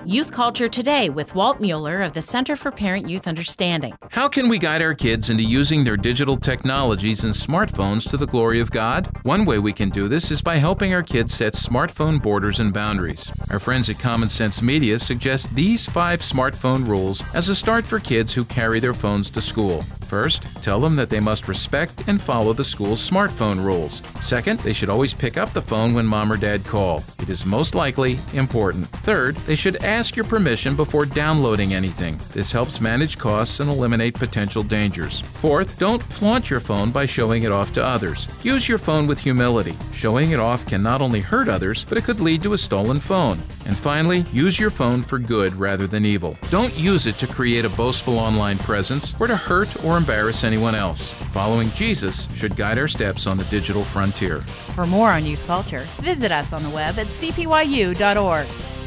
Youth Culture Today with Walt Mueller of the Center for Parent-Youth Understanding. How can we guide our kids into using their digital technologies and smartphones to the glory of God? One way we can do this is by helping our kids set smartphone borders and boundaries. Our friends at Common Sense Media suggest these 5 smartphone rules as a start for kids who carry their phones to school. First, tell them that they must respect and follow the school's smartphone rules. Second, they should always pick up the phone when mom or dad call. It is most likely important. Third, they should ask your permission before downloading anything. This helps manage costs and eliminate potential dangers. Fourth, don't flaunt your phone by showing it off to others. Use your phone with humility. Showing it off can not only hurt others, but it could lead to a stolen phone. And finally, use your phone for good rather than evil. Don't use it to create a boastful online presence or to hurt or embarrass anyone else. Following Jesus should guide our steps on the digital frontier. For more on youth culture, visit us on the web at cpyu.org.